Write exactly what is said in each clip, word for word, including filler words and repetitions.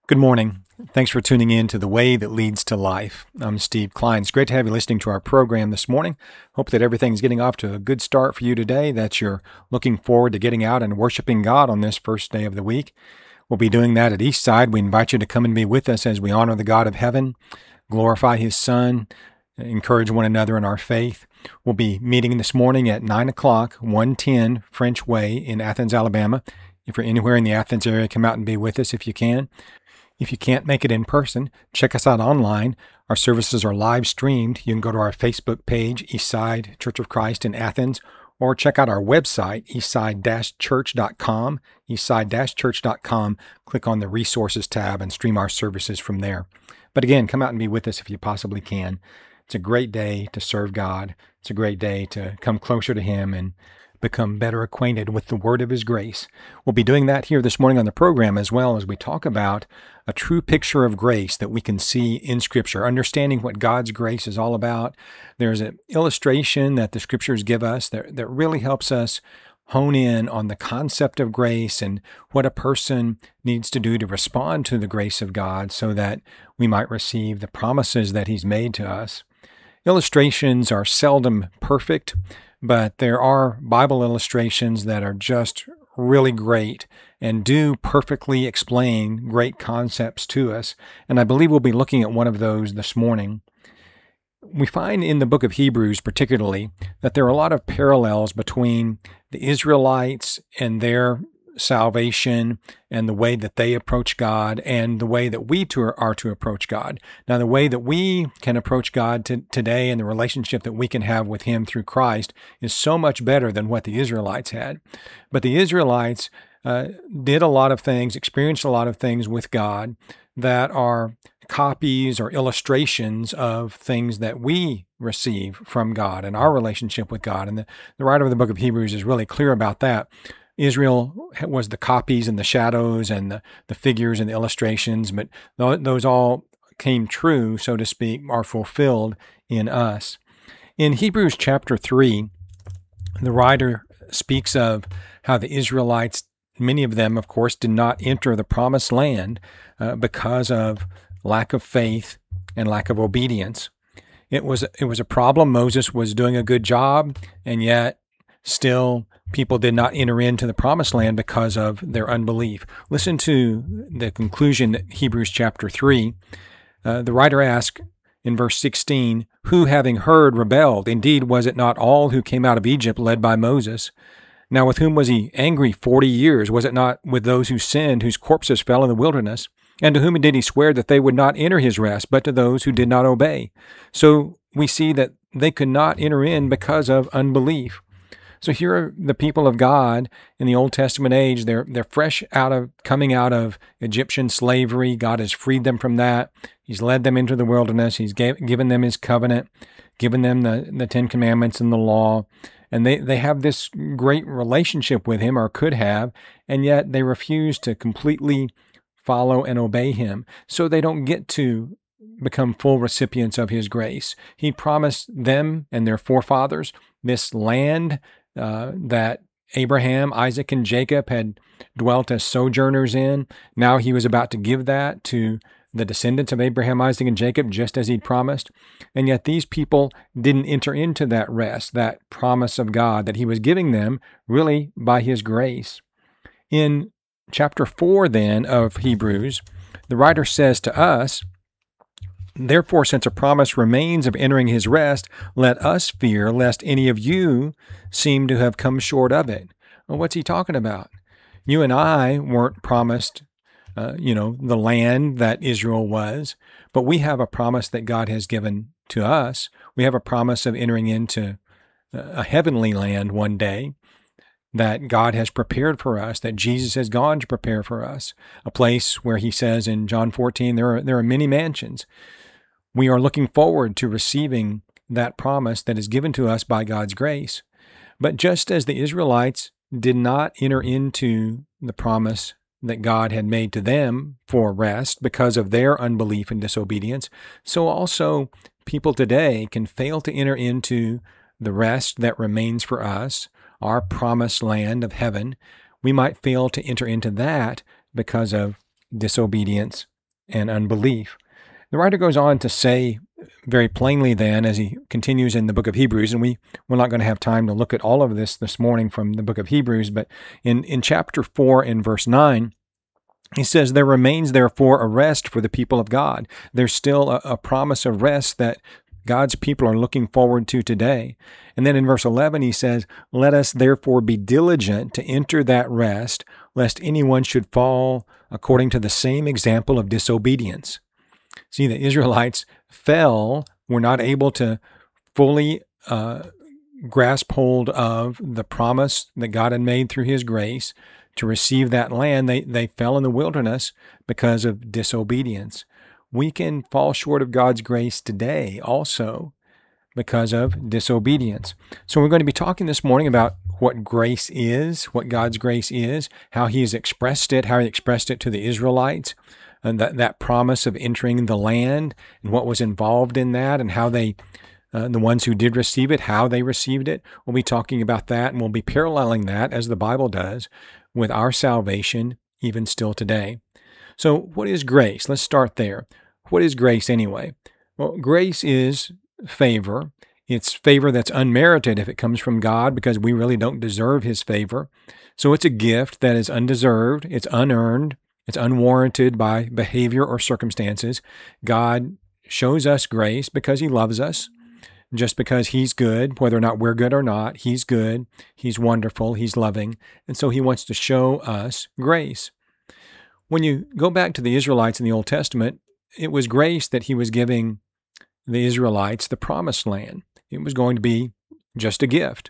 Good morning. Thanks for tuning in to The Way That Leads to Life. I'm Steve Klein. It's great to have you listening to our program this morning. Hope that everything's getting off to a good start for you today, that you're looking forward to getting out and worshiping God on this first day of the week. We'll be doing that at Eastside. We invite you to come and be with us as we honor the God of heaven, glorify His Son, encourage one another in our faith. We'll be meeting this morning at nine o'clock, one ten French Way in Athens, Alabama. If you're anywhere in the Athens area, come out and be with us if you can. If you can't make it in person, check us out online. Our services are live streamed. You can go to our Facebook page, Eastside Church of Christ in Athens, or check out our website, eastside dash church dot com, eastside dash church dot com. Click on the Resources tab and stream our services from there. But again, come out and be with us if you possibly can. It's a great day to serve God. It's a great day to come closer to Him and become better acquainted with the word of His grace. We'll be doing that here this morning on the program, as well as we talk about a true picture of grace that we can see in Scripture, understanding what God's grace is all about. There's an illustration that the Scriptures give us that, that really helps us hone in on the concept of grace and what a person needs to do to respond to the grace of God so that we might receive the promises that He's made to us. Illustrations are seldom perfect, but there are Bible illustrations that are just really great and do perfectly explain great concepts to us. And I believe we'll be looking at one of those this morning. We find in the book of Hebrews particularly that there are a lot of parallels between the Israelites and their salvation and the way that they approach God and the way that we too are to approach God. Now, the way that we can approach God to, today and the relationship that we can have with Him through Christ is so much better than what the Israelites had. But the Israelites uh, did a lot of things, experienced a lot of things with God that are copies or illustrations of things that we receive from God and our relationship with God. And the, the writer of the book of Hebrews is really clear about that. Israel was the copies and the shadows and the, the figures and the illustrations, but th- those all came true, so to speak, are fulfilled in us. In Hebrews chapter three, the writer speaks of how the Israelites, many of them, of course, did not enter the promised land uh, because of lack of faith and lack of obedience. It was, it was a problem. Moses was doing a good job, and yet still people did not enter into the promised land because of their unbelief. Listen to the conclusion of Hebrews chapter three. Uh, the writer asks in verse sixteen, "Who having heard rebelled? Indeed, was it not all who came out of Egypt led by Moses? Now with whom was he angry forty years? Was it not with those who sinned, whose corpses fell in the wilderness? And to whom did he swear that they would not enter his rest, but to those who did not obey?" So we see that they could not enter in because of unbelief. So here are the people of God in the Old Testament age. They're they're fresh out of coming out of Egyptian slavery. God has freed them from that. He's led them into the wilderness. He's gave, given them His covenant, given them the, the Ten Commandments and the law. And they, they have this great relationship with Him, or could have, and yet they refuse to completely follow and obey Him. So they don't get to become full recipients of His grace. He promised them and their forefathers this land Uh, that Abraham, Isaac, and Jacob had dwelt as sojourners in. Now He was about to give that to the descendants of Abraham, Isaac, and Jacob, just as He'd promised. And yet these people didn't enter into that rest, that promise of God that He was giving them really by His grace. In chapter four, then, of Hebrews, the writer says to us, "Therefore, since a promise remains of entering His rest, let us fear lest any of you seem to have come short of it." Well, what's he talking about? You and I weren't promised, uh, you know, the land that Israel was, but we have a promise that God has given to us. We have a promise of entering into a heavenly land one day that God has prepared for us, that Jesus has gone to prepare for us, a place where He says in John fourteen, there are, there are many mansions. We are looking forward to receiving that promise that is given to us by God's grace. But just as the Israelites did not enter into the promise that God had made to them for rest because of their unbelief and disobedience, so also people today can fail to enter into the rest that remains for us, our promised land of heaven. We might fail to enter into that because of disobedience and unbelief. The writer goes on to say very plainly then, as he continues in the book of Hebrews, and we, we're not going to have time to look at all of this this morning from the book of Hebrews, but in, in chapter four and verse nine, he says, there remains therefore a rest for the people of God. There's still a, a promise of rest that God's people are looking forward to today. And then in verse eleven, he says, let us therefore be diligent to enter that rest, lest anyone should fall according to the same example of disobedience. See, the Israelites fell, were not able to fully uh, grasp hold of the promise that God had made through his grace to receive that land. They, they fell in the wilderness because of disobedience. We can fall short of God's grace today also because of disobedience. So we're going to be talking this morning about what grace is, what God's grace is, how he has expressed it, how he expressed it to the Israelites, and that, that promise of entering the land and what was involved in that, and how they, uh, the ones who did receive it, how they received it. We'll be talking about that, and we'll be paralleling that, as the Bible does, with our salvation even still today. So what is grace? Let's start there. What is grace anyway? Well, grace is favor. It's favor that's unmerited if it comes from God, because we really don't deserve his favor. So it's a gift that is undeserved, it's unearned, it's unwarranted by behavior or circumstances. God shows us grace because he loves us, just because he's good, whether or not we're good or not. He's good, he's wonderful, he's loving, and so he wants to show us grace. When you go back to the Israelites in the Old Testament, it was grace that he was giving the Israelites the promised land. It was going to be just a gift.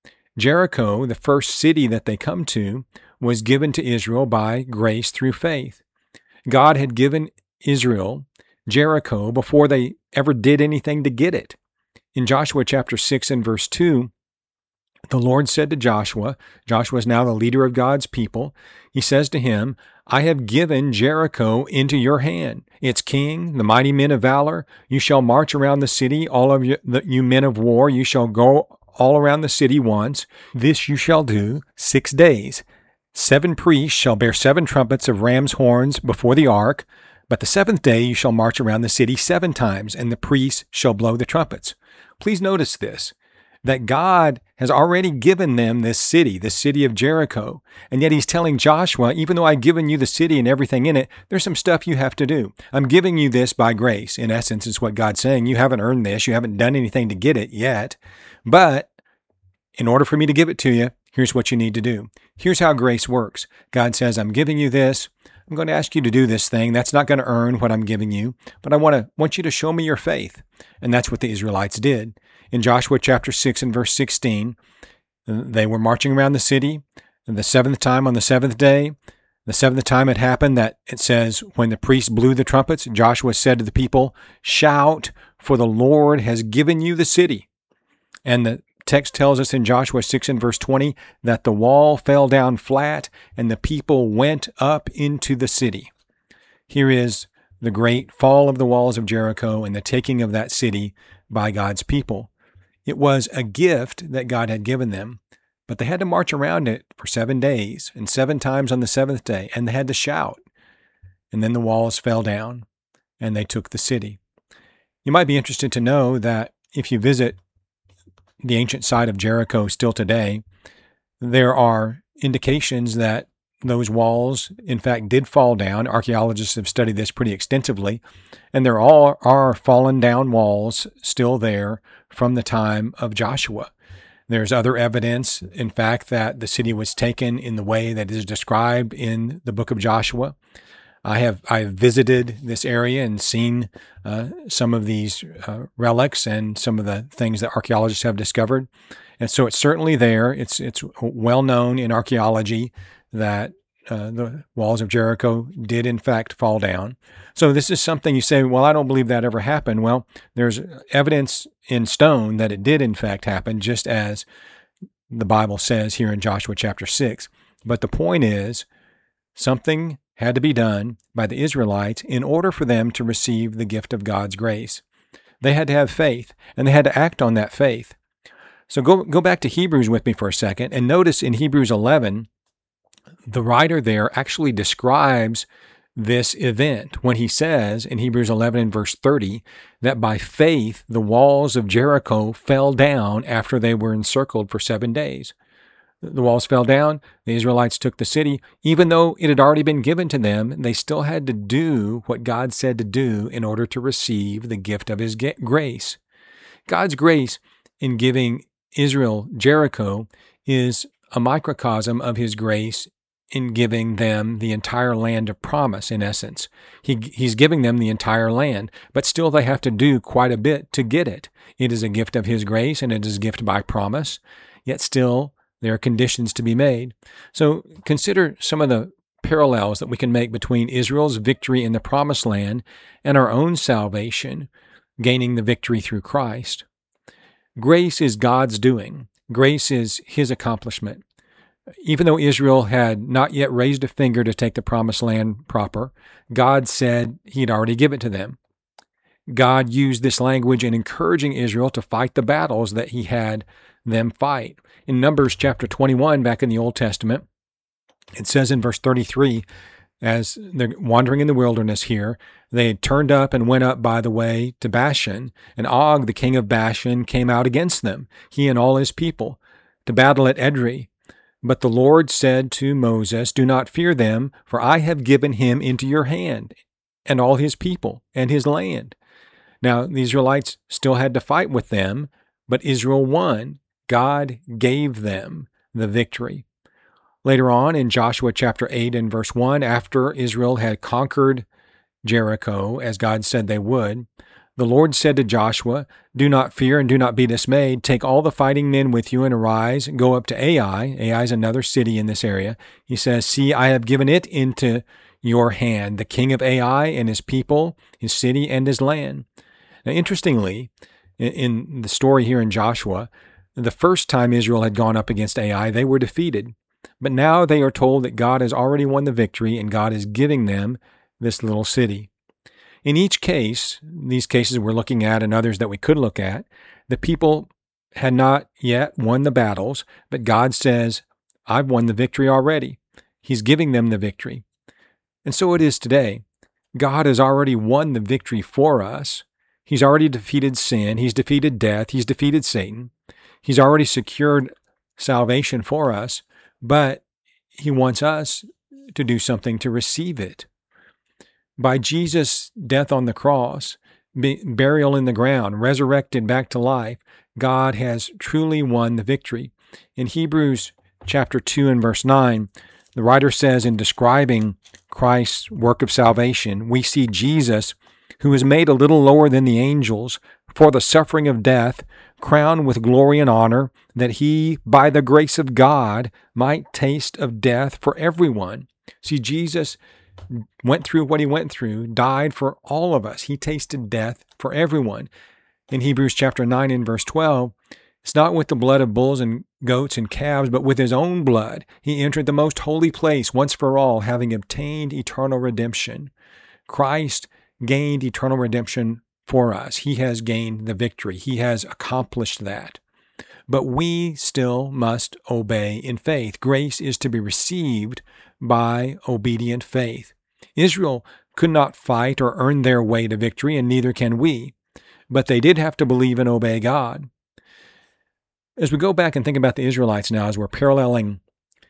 Jericho, the first city that they come to, was given to Israel by grace through faith. God had given Israel Jericho before they ever did anything to get it. In Joshua chapter six and verse two, the Lord said to Joshua, Joshua is now the leader of God's people, he says to him, I have given Jericho into your hand, its king, the mighty men of valor. You shall march around the city, all of you, the, you men of war. You shall go all around the city once. This you shall do six days. Seven priests shall bear seven trumpets of ram's horns before the ark. But the seventh day you shall march around the city seven times, and the priests shall blow the trumpets. Please notice this, that God has already given them this city, the city of Jericho. And yet he's telling Joshua, even though I've given you the city and everything in it, there's some stuff you have to do. I'm giving you this by grace. In essence, is what God's saying. You haven't earned this. You haven't done anything to get it yet. But in order for me to give it to you, here's what you need to do. Here's how grace works. God says, I'm giving you this. I'm going to ask you to do this thing. That's not going to earn what I'm giving you, but I want to want you to show me your faith. And that's what the Israelites did. In Joshua chapter six and verse sixteen, they were marching around the city, and the seventh time on the seventh day, the seventh time it happened that it says, when the priests blew the trumpets, Joshua said to the people, shout, for the Lord has given you the city. And the text tells us in Joshua six and verse twenty that the wall fell down flat and the people went up into the city. Here is the great fall of the walls of Jericho and the taking of that city by God's people. It was a gift that God had given them, but they had to march around it for seven days and seven times on the seventh day, and they had to shout. And then the walls fell down and they took the city. You might be interested to know that if you visit the ancient site of Jericho still today, there are indications that those walls, in fact, did fall down. Archaeologists have studied this pretty extensively, and there all are fallen down walls still there from the time of Joshua. There's other evidence, in fact, that the city was taken in the way that is described in the book of Joshua. I have I have visited this area and seen uh, some of these uh, relics and some of the things that archaeologists have discovered. And so it's certainly there. It's it's well known in archaeology that uh, the walls of Jericho did in fact fall down. So this is something you say, well, I don't believe that ever happened. Well, there's evidence in stone that it did in fact happen, just as the Bible says here in Joshua chapter six. But the point is, something had to be done by the Israelites in order for them to receive the gift of God's grace. They had to have faith, and they had to act on that faith. So go, go back to Hebrews with me for a second, and notice in Hebrews eleven, the writer there actually describes this event when he says in Hebrews eleven and verse thirty that by faith the walls of Jericho fell down after they were encircled for seven days. The walls fell down. The Israelites took the city. Even though it had already been given to them, they still had to do what God said to do in order to receive the gift of his grace. God's grace in giving Israel Jericho is a microcosm of his grace in giving them the entire land of promise, in essence. He, he's giving them the entire land, but still they have to do quite a bit to get it. It is a gift of his grace, and it is a gift by promise, yet still there are conditions to be made. So consider some of the parallels that we can make between Israel's victory in the promised land and our own salvation, gaining the victory through Christ. Grace is God's doing. Grace is his accomplishment. Even though Israel had not yet raised a finger to take the promised land proper, God said he'd already given it to them. God used this language in encouraging Israel to fight the battles that he had them fight. In Numbers chapter twenty-one, back in the Old Testament, it says in verse thirty-three, as they're wandering in the wilderness here, they had turned up and went up by the way to Bashan, and Og, the king of Bashan, came out against them, he and all his people, to battle at Edrei. But the Lord said to Moses, "Do not fear them, for I have given him into your hand, and all his people, and his land." Now, the Israelites still had to fight with them, but Israel won. God gave them the victory. Later on in Joshua chapter eight and verse one, after Israel had conquered Jericho, as God said they would, the Lord said to Joshua, "Do not fear and do not be dismayed. Take all the fighting men with you and arise, and go up to Ai." Ai is another city in this area. He says, "See, I have given it into your hand, the king of Ai and his people, his city and his land." Now, interestingly, in the story here in Joshua, the first time Israel had gone up against Ai, they were defeated. But now they are told that God has already won the victory and God is giving them this little city. In each case, these cases we're looking at and others that we could look at, the people had not yet won the battles, but God says, "I've won the victory already." He's giving them the victory. And so it is today. God has already won the victory for us. He's already defeated sin. He's defeated death. He's defeated Satan. He's already secured salvation for us, but he wants us to do something to receive it. By Jesus' death on the cross, burial in the ground, resurrected back to life, God has truly won the victory. In Hebrews chapter two and verse nine, the writer says in describing Christ's work of salvation, we see Jesus, who was made a little lower than the angels for the suffering of death, crowned with glory and honor, that he, by the grace of God, might taste of death for everyone. See, Jesus went through what he went through, died for all of us. He tasted death for everyone. In Hebrews chapter nine and verse twelve, it's not with the blood of bulls and goats and calves, but with his own blood. He entered the most holy place once for all, having obtained eternal redemption. Christ gained eternal redemption for us. He has gained the victory. He has accomplished that. But we still must obey in faith. Grace is to be received by obedient faith. Israel could not fight or earn their way to victory, and neither can we. But they did have to believe and obey God. As we go back and think about the Israelites now, as we're paralleling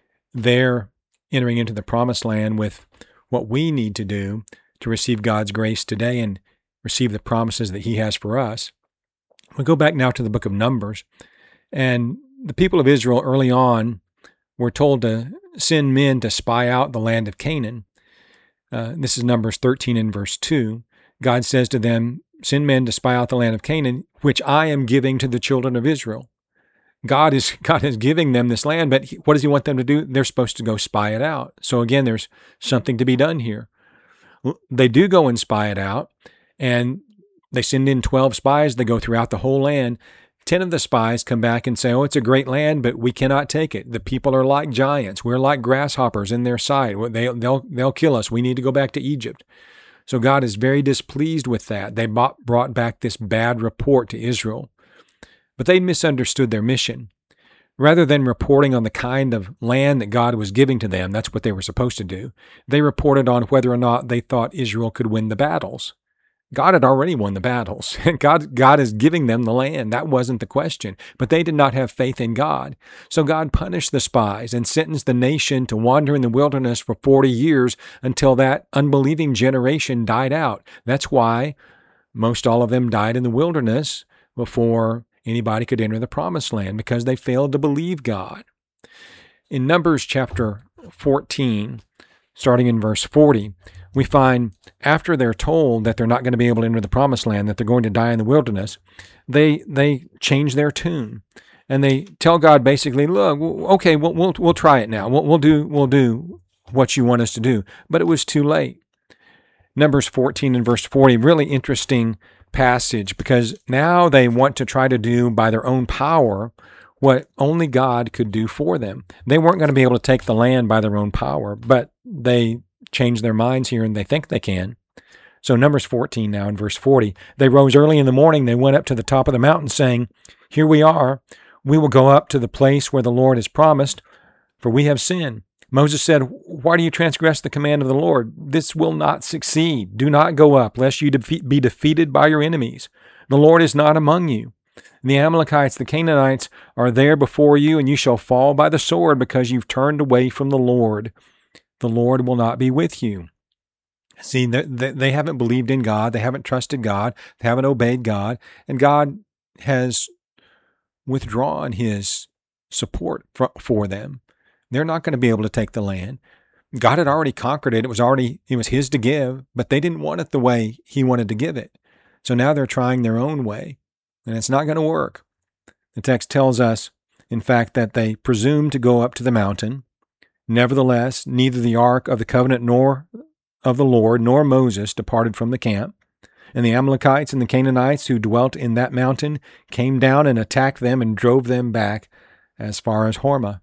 their entering into the promised land with what we need to do to receive God's grace today and receive the promises that he has for us, we go back now to the book of Numbers. And the people of Israel early on were told to send men to spy out the land of Canaan. Uh, this is Numbers thirteen and verse two. God says to them, "Send men to spy out the land of Canaan, which I am giving to the children of Israel." God is God is giving them this land, but he, what does he want them to do? They're supposed to go spy it out. So again, there's something to be done here. They do go and spy it out, and they send in twelve spies. They go throughout the whole land. Ten of the spies come back and say, "Oh, it's a great land, but we cannot take it. The people are like giants. We're like grasshoppers in their sight. They, they'll, they'll kill us. We need to go back to Egypt." So God is very displeased with that. They brought back this bad report to Israel. But they misunderstood their mission. Rather than reporting on the kind of land that God was giving to them, that's what they were supposed to do, they reported on whether or not they thought Israel could win the battles. God had already won the battles. God, God is giving them the land. That wasn't the question. But they did not have faith in God. So God punished the spies and sentenced the nation to wander in the wilderness for forty years until that unbelieving generation died out. That's why most all of them died in the wilderness before anybody could enter the promised land, because they failed to believe God. In Numbers chapter fourteen, starting in verse forty, we find after they're told that they're not going to be able to enter the promised land, that they're going to die in the wilderness, they they change their tune. And they tell God basically, look, okay, we'll we'll, we'll try it now. We'll, we'll do we'll do what you want us to do. But it was too late. Numbers fourteen and verse forty, really interesting passage, because now they want to try to do by their own power what only God could do for them. They weren't going to be able to take the land by their own power, but they change their minds here and they think they can. So Numbers fourteen now in verse forty, they rose early in the morning, they went up to the top of the mountain saying, here we are, we will go up to the place where the Lord has promised, for we have sinned. Moses said, why do you transgress the command of the Lord? This will not succeed. Do not go up, lest you defeat, be defeated by your enemies. The Lord is not among you. The Amalekites, the Canaanites, are there before you, and you shall fall by the sword because you've turned away from the Lord. The Lord will not be with you. See, they haven't believed in God. They haven't trusted God. They haven't obeyed God. And God has withdrawn his support for them. They're not going to be able to take the land. God had already conquered it. It was already, it was his to give, but they didn't want it the way he wanted to give it. So now they're trying their own way, and it's not going to work. The text tells us, in fact, that they presumed to go up to the mountain. Nevertheless, neither the ark of the covenant nor of the Lord nor Moses departed from the camp. And the Amalekites and the Canaanites who dwelt in that mountain came down and attacked them and drove them back as far as Hormah.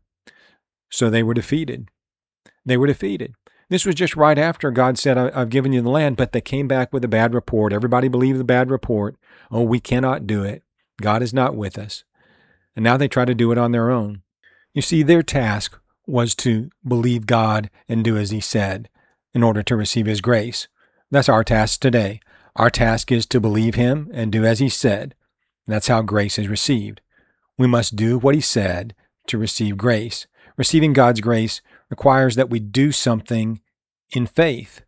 So they were defeated. They were defeated. This was just right after God said, I've given you the land, but they came back with a bad report. Everybody believed the bad report. Oh, we cannot do it. God is not with us. And now they try to do it on their own. You see, their task was to believe God and do as he said in order to receive his grace. That's our task today. Our task is to believe him and do as he said. That's how grace is received. We must do what he said to receive grace. Receiving God's grace requires that we do something in faith.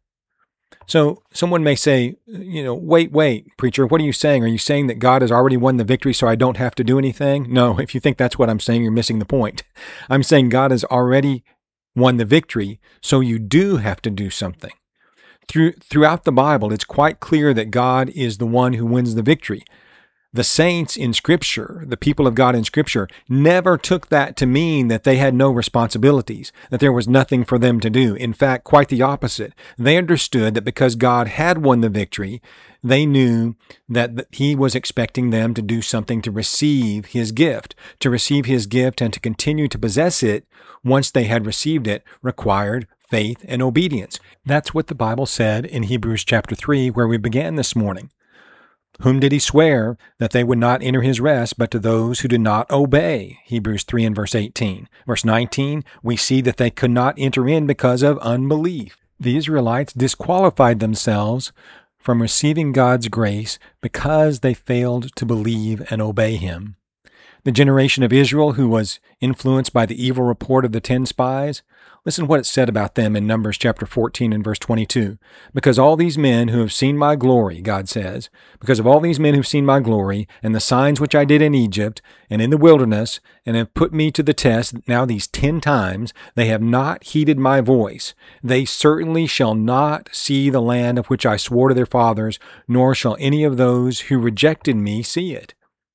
So someone may say, you know, wait, wait, preacher, what are you saying? Are you saying that God has already won the victory so I don't have to do anything? No, if you think that's what I'm saying, you're missing the point. I'm saying God has already won the victory, so you do have to do something. Through, throughout the Bible, it's quite clear that God is the one who wins the victory. The saints in Scripture, the people of God in Scripture, never took that to mean that they had no responsibilities, that there was nothing for them to do. In fact, quite the opposite. They understood that because God had won the victory, they knew that he was expecting them to do something to receive his gift. To receive his gift and to continue to possess it once they had received it required faith and obedience. That's what the Bible said in Hebrews chapter three, where we began this morning. Whom did he swear that they would not enter his rest, but to those who did not obey? Hebrews three and verse eighteen. Verse nineteen, we see that they could not enter in because of unbelief. The Israelites disqualified themselves from receiving God's grace because they failed to believe and obey him. The generation of Israel who was influenced by the evil report of the ten spies, listen to what it said about them in Numbers chapter fourteen and verse twenty-two. Because all these men who have seen my glory, God says, because of all these men who've seen my glory and the signs which I did in Egypt and in the wilderness and have put me to the test now these ten times, they have not heeded my voice. They certainly shall not see the land of which I swore to their fathers, nor shall any of those who rejected me see it.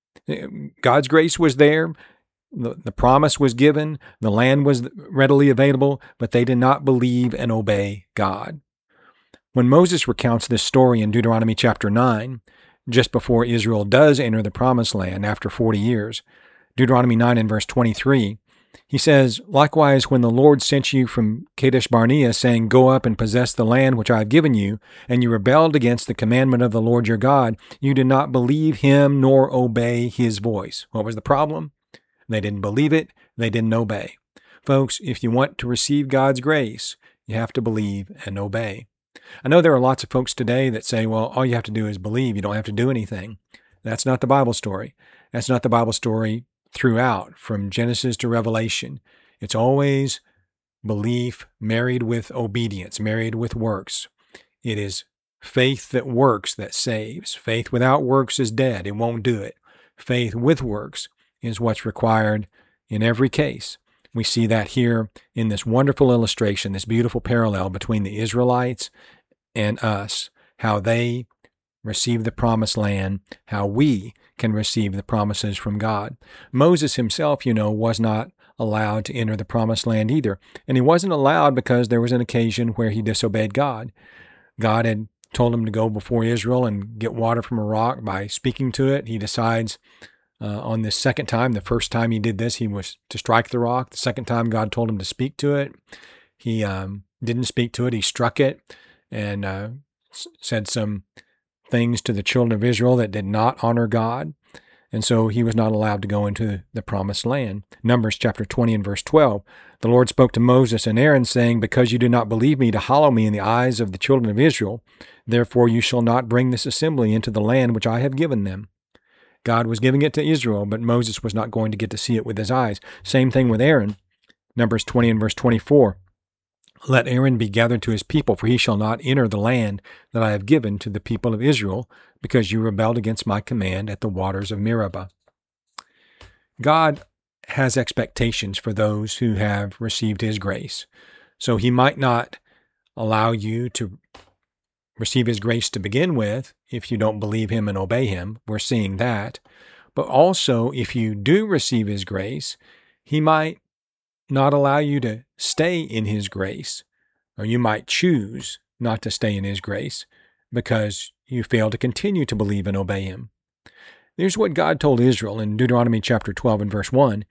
God's grace was there. The, the promise was given. The land was readily available, but they did not believe and obey God. When Moses recounts this story in Deuteronomy chapter nine, just before Israel does enter the promised land after forty years, Deuteronomy nine and verse twenty-three, he says, likewise, when the Lord sent you from Kadesh Barnea, saying, go up and possess the land which I have given you, and you rebelled against the commandment of the Lord your God, you did not believe him nor obey his voice. What was the problem? They didn't believe it. They didn't obey. Folks, if you want to receive God's grace, you have to believe and obey. I know there are lots of folks today that say, well, all you have to do is believe. You don't have to do anything. That's not the Bible story. That's not the Bible story throughout, from Genesis to Revelation. It's always belief married with obedience, married with works. It is faith that works that saves. Faith without works is dead. It won't do it. Faith with works is what's required in every case. We see that here in this wonderful illustration, this beautiful parallel between the Israelites and us, how they receive the promised land, how we can receive the promises from God. Moses himself, you know, was not allowed to enter the promised land either. And he wasn't allowed because there was an occasion where he disobeyed God. God had told him to go before Israel and get water from a rock by speaking to it. He decides uh, on this second time, the first time he did this, he was to strike the rock. The second time God told him to speak to it, he um, didn't speak to it. He struck it and uh, s- said some things to the children of Israel that did not honor God. And so he was not allowed to go into the promised land. Numbers chapter twenty and verse twelve, the Lord spoke to Moses and Aaron, saying, because you do not believe me to hallow me in the eyes of the children of Israel, therefore you shall not bring this assembly into the land which I have given them. God was giving it to Israel, but Moses was not going to get to see it with his eyes. Same thing with Aaron. Numbers twenty and verse twenty-four, let Aaron be gathered to his people, for he shall not enter the land that I have given to the people of Israel, because you rebelled against my command at the waters of Meribah. God has expectations for those who have received his grace. So he might not allow you to receive his grace to begin with if you don't believe him and obey him. We're seeing that. But also, if you do receive his grace, he might not allow you to stay in his grace, or you might choose not to stay in his grace because you fail to continue to believe and obey him. Here's what God told Israel in Deuteronomy chapter twelve and verse one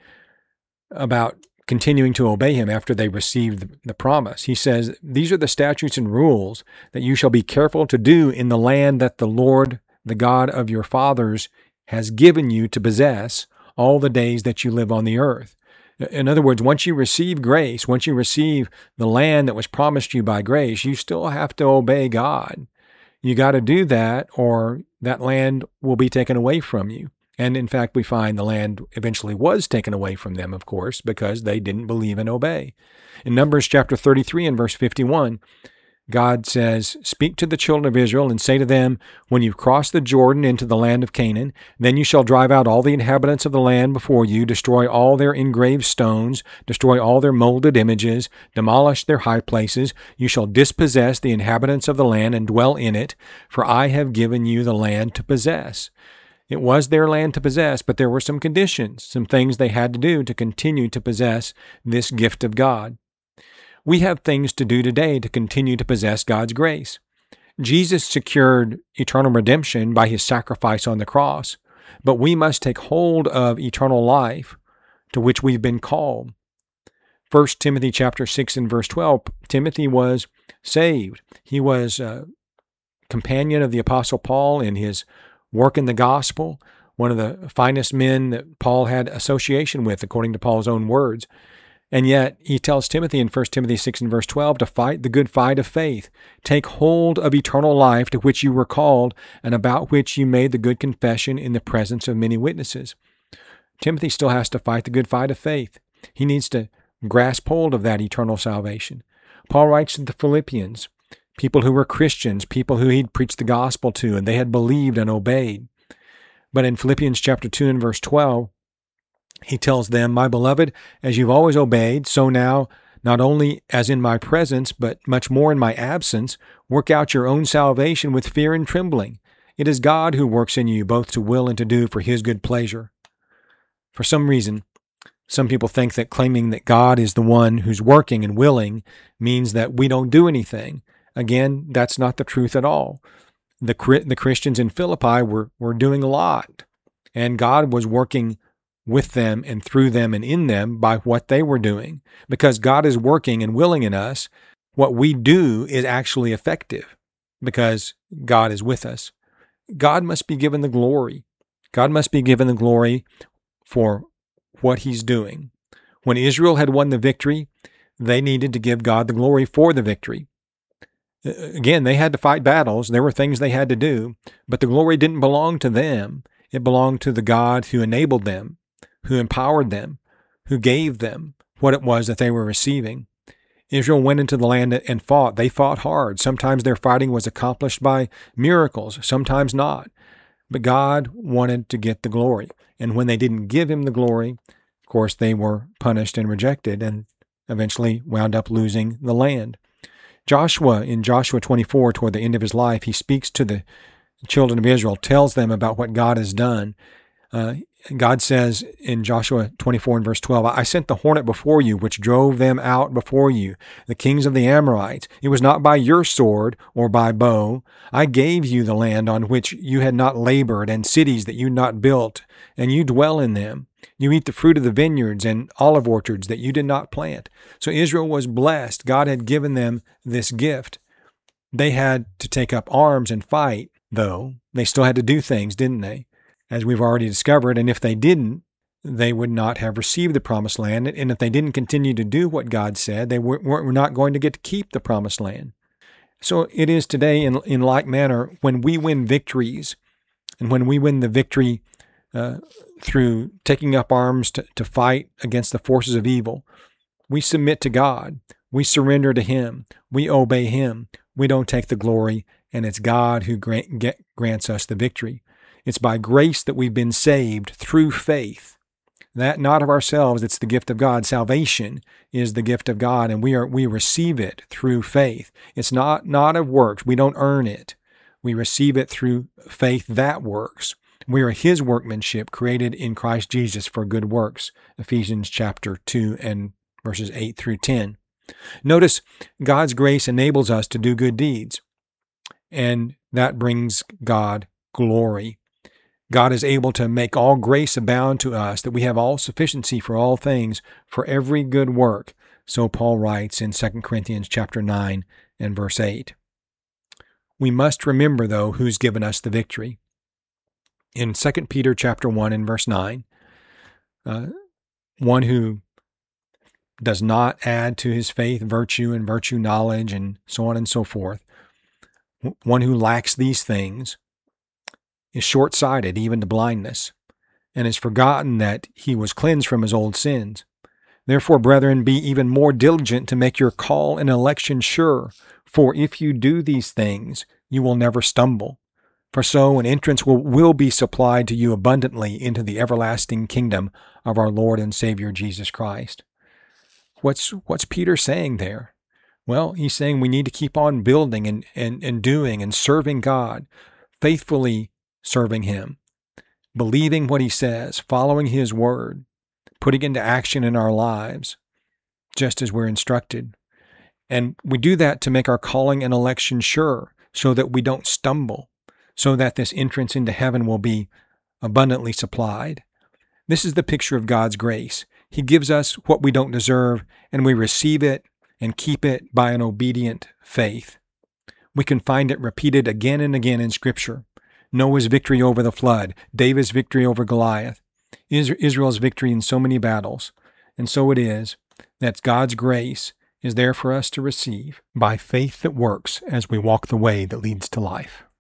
about continuing to obey him after they received the promise. He says, these are the statutes and rules that you shall be careful to do in the land that the Lord, the God of your fathers, has given you to possess all the days that you live on the earth. In other words, once you receive grace, once you receive the land that was promised you by grace, you still have to obey God. You got to do that, or that land will be taken away from you. And in fact, we find the land eventually was taken away from them, of course, because they didn't believe and obey. In Numbers chapter thirty-three and verse fifty-one, God says, speak to the children of Israel and say to them, when you've crossed the Jordan into the land of Canaan, then you shall drive out all the inhabitants of the land before you, destroy all their engraved stones, destroy all their molded images, demolish their high places. You shall dispossess the inhabitants of the land and dwell in it, for I have given you the land to possess. It was their land to possess, but there were some conditions, some things they had to do to continue to possess this gift of God. We have things to do today to continue to possess God's grace. Jesus secured eternal redemption by his sacrifice on the cross, but we must take hold of eternal life to which we've been called. First Timothy chapter six and verse twelve, Timothy was saved. He was a companion of the Apostle Paul in his work in the gospel, one of the finest men that Paul had association with, according to Paul's own words. And yet he tells Timothy in First Timothy six and verse twelve to fight the good fight of faith. Take hold of eternal life to which you were called and about which you made the good confession in the presence of many witnesses. Timothy still has to fight the good fight of faith. He needs to grasp hold of that eternal salvation. Paul writes to the Philippians, people who were Christians, people who he'd preached the gospel to, and they had believed and obeyed. But in Philippians chapter two and verse twelve, he tells them, my beloved, as you've always obeyed, so now, not only as in my presence, but much more in my absence, work out your own salvation with fear and trembling. It is God who works in you both to will and to do for his good pleasure. For some reason, some people think that claiming that God is the one who's working and willing means that we don't do anything. Again, that's not the truth at all. The, the Christians in Philippi were, were doing a lot, and God was working with them and through them and in them by what they were doing. Because God is working and willing in us, what we do is actually effective because God is with us. God must be given the glory. God must be given the glory for what he's doing. When Israel had won the victory, they needed to give God the glory for the victory. Again, they had to fight battles. There were things they had to do, but the glory didn't belong to them. It belonged to the God who enabled them, who empowered them, who gave them what it was that they were receiving. Israel went into the land and fought. They fought hard. Sometimes their fighting was accomplished by miracles, sometimes not. But God wanted to get the glory. And when they didn't give him the glory, of course, they were punished and rejected and eventually wound up losing the land. Joshua, in Joshua twenty-four, toward the end of his life, he speaks to the children of Israel, tells them about what God has done. Uh, God says in Joshua twenty-four and verse twelve, I sent the hornet before you, which drove them out before you, the kings of the Amorites. It was not by your sword or by bow. I gave you the land on which you had not labored, and cities that you had not built, and you dwell in them. You eat the fruit of the vineyards and olive orchards that you did not plant. So Israel was blessed. God had given them this gift. They had to take up arms and fight, though. They still had to do things, didn't they? As we've already discovered, and if they didn't, they would not have received the promised land. And if they didn't continue to do what God said, they were, were not going to get to keep the promised land. So it is today in, in like manner, when we win victories, and when we win the victory uh, through taking up arms to, to fight against the forces of evil, we submit to God. We surrender to him. We obey him. We don't take the glory, and it's God who grant, get, grants us the victory. It's by grace that we've been saved through faith. That not of ourselves, it's the gift of God. Salvation is the gift of God, and we are we receive it through faith. It's not, not of works. We don't earn it. We receive it through faith that works. We are his workmanship, created in Christ Jesus for good works. Ephesians chapter two and verses eight through ten. Notice God's grace enables us to do good deeds, and that brings God glory. God is able to make all grace abound to us, that we have all sufficiency for all things, for every good work. So Paul writes in Second Corinthians chapter nine and verse eight. We must remember, though, who's given us the victory. In Second Peter chapter one and verse nine, uh, one who does not add to his faith virtue and virtue knowledge and so on and so forth, one who lacks these things, is short-sighted even to blindness, and has forgotten that he was cleansed from his old sins. Therefore, brethren, be even more diligent to make your call and election sure, for if you do these things, you will never stumble. For so an entrance will, will be supplied to you abundantly into the everlasting kingdom of our Lord and Savior Jesus Christ. What's, what's Peter saying there? Well, he's saying we need to keep on building and, and, and doing and serving God, faithfully serving him, believing what he says, following his word, putting into action in our lives, just as we're instructed. And we do that to make our calling and election sure, so that we don't stumble, so that this entrance into heaven will be abundantly supplied. This is the picture of God's grace. He gives us what we don't deserve, and we receive it and keep it by an obedient faith. We can find it repeated again and again in Scripture. Noah's victory over the flood, David's victory over Goliath, Israel's victory in so many battles. And so it is that God's grace is there for us to receive by faith that works as we walk the way that leads to life.